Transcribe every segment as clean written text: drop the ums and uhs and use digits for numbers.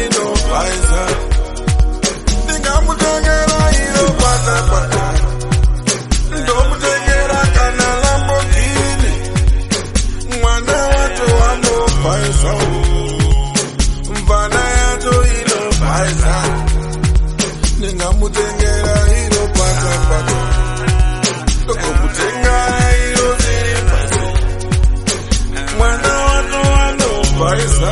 ino baisa ndingamutengera ino patapata ndomutengera kana Lamborghini mwana wacho wanobaisa mvana yacho ino baisa ndingamutengera ino patapata ndomutengera ino ziri pasi mwana wacho wanobaisa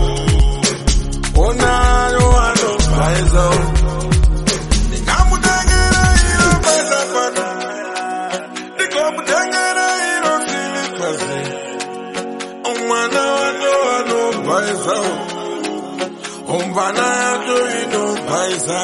onayo wanobaisa ndingamutengera ino patapata ndomutengera ino ziri pasi mwana wacho wanobaisa mvana yacho ino baisa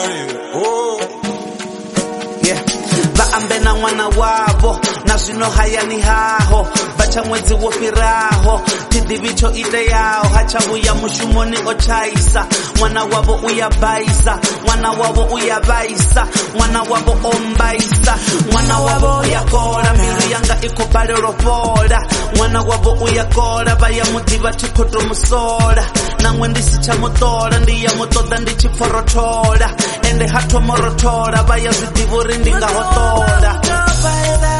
vaambe na mwana wavo na zwino hayani haho vacha mwedzi wo fhiraho tiḓivhi tsho iteyaho hatsha vhuya mushumoni o tshaisa mwana wavo uya baisa mwana wavo uya vhaisa mwana wavo o mbaisa mwana wavo uya kola mbilu yanga i khou balelwa fhola mwana wavo uya kola vha ya muḓivha thi khou tou musola naṅwe ndi si tsha muṱola ndi ya muṱoḓa ndi tshi pforothola ende ha thoma rothola vha ya zwiḓivha uri ndi nga hoṱola